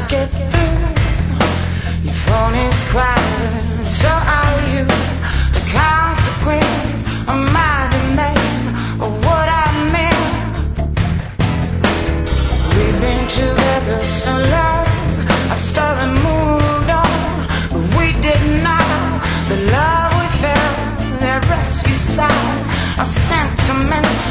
get through. Your phone is quiet, so are you. The consequence of my demand of what I meant. We've been together so long, I started moved on, but we didn't know the love we felt, that rescue side, our sentiment.